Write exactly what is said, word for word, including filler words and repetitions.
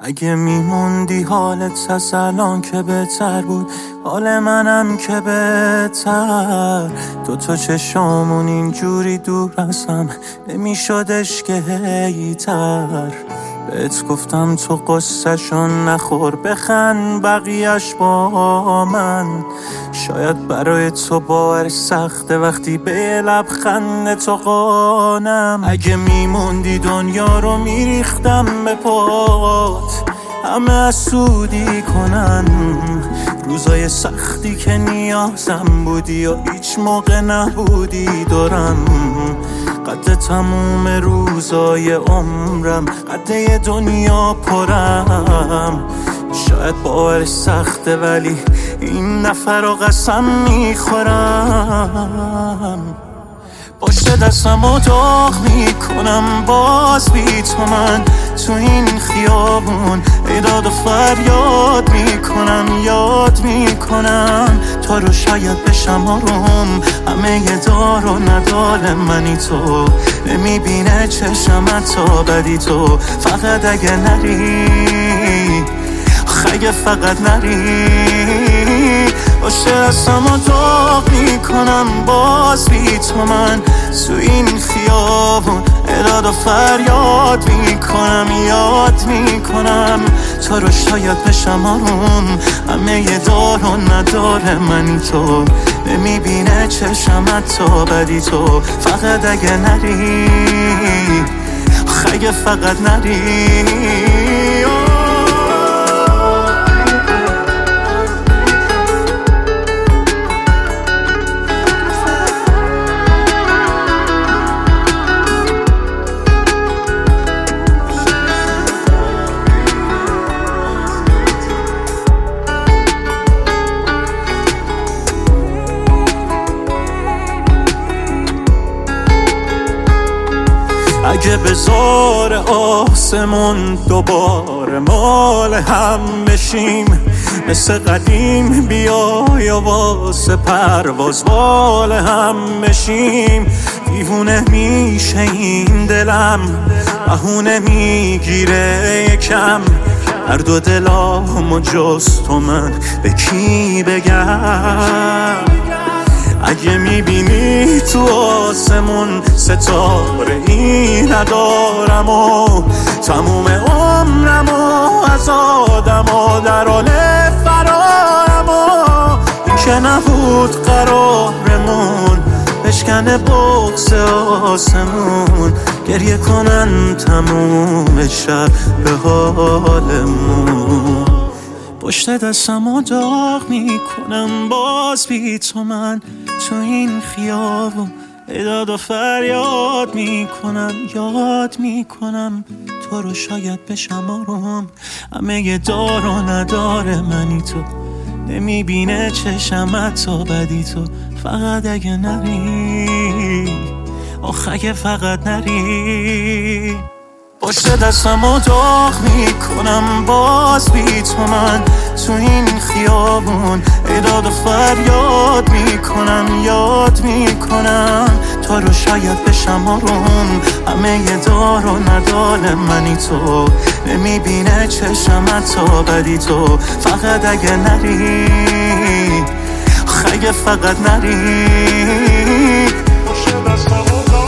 اگه میموندی حالت از الان که بهتر بود، حال منم که بهتر. دوتا چشامون اینجوری دور ازم نمیشدش که هیتر. بهت گفتم تو قصه‌شون نخور، بخند بقیه‌اش با من. شاید برای تو باور سخته وقتی به لبخند تو قانم. اگه میموندی دنیا رو میریختم به پات، همه حسودی کنن. روزای سختی که نیازم بودی و هیچ موقع نبودی دورم. قد تموم روزای عمرم، قد دنیا پرم. شاید باور سخته ولی این نفر رو قسم میخورم. پشت دستم و داغ میکنم باز بی تو من تو این خیابون. ایداد و فریاد میکنم، یاد میکنم تو رو شاید بشم آروم. همه یه دار و ندار منی تو، نمیبینه چشم تا بدی تو. فقط اگه نری، اگه فقط نری. پشت دستم و داغ میکنم باز بی تو من تو این خیابون. ایداد و فریاد میکنم، یاد میکنم تو رو شاید بشم آروم. همه یه دار و ندار منی تو، نمیبینه چشم تا بدی تو. فقط اگه نری، اگه فقط نری. اگه بزار آسمون دوباره مال هم بشیم، مثل قدیم بیای و واسه پرواز بال هم بشیم. دیوونه میشه این دلم، بهونه میگیره یکم. هر دو دلامو جز تو من به کی بگم؟ اگه میبینی تو آسمون ستاره ای ندارم و تموم عمرم و از آدم و در حال فرارم و این که نبود قرارمون بشکنه بغض آسمون. گریه کنن تموم شب به حالمون. پشت دستم و داغ میکنم باز بی تو من تو این خیابون. ایداد و فریاد میکنم، یاد میکنم تو رو شاید بشم آروم. همه یه دار و ندار منی تو، نمیبینه چشم تا بدی تو. فقط اگه نری، آخ اگه فقط نری. پشت دستم و داغ میکنم باز بی تو من تو این خیابون. ایداد و فریاد میکنم، یاد میکنم تو رو شاید بشم آروم. همه یه دار و ندار منی تو، نمیبینه چشم تا بدی تو. فقط اگه نری، اگه فقط نری. پشت دستم و